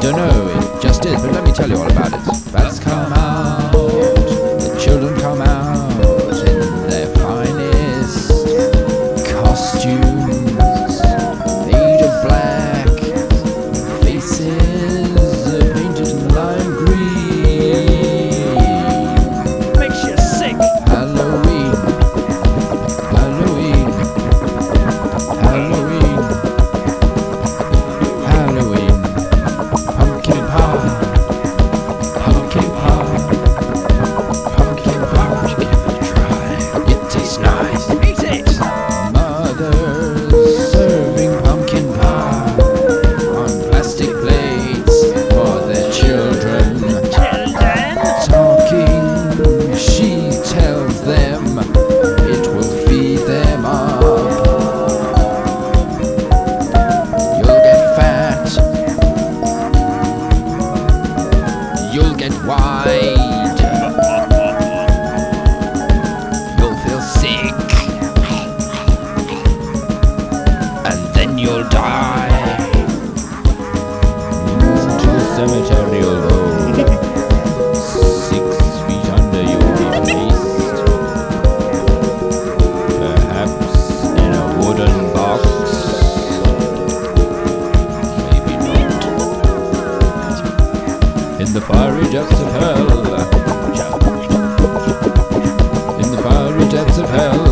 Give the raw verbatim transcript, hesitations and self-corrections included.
don't know, it just is, but let me tell you all about it. Bats come out, the children come out in their finest costumes, made of black, faces painted in lime green. Makes you sick. Halloween, Halloween, Halloween, Halloween, pumpkin pie, pumpkin pie, pumpkin pie. Give it a try. It tastes nice. Eat it. Mothers serving pumpkin pie on plastic plates for their children. Children. Talking, she tells them it will feed them up. You'll get fat. You'll get wide. You'll feel sick. And then you'll die. To the cemetery you'll go. Six feet under you'll be placed. Perhaps in a wooden box. Maybe not. In the fiery depths of hell. In the fiery depths of hell.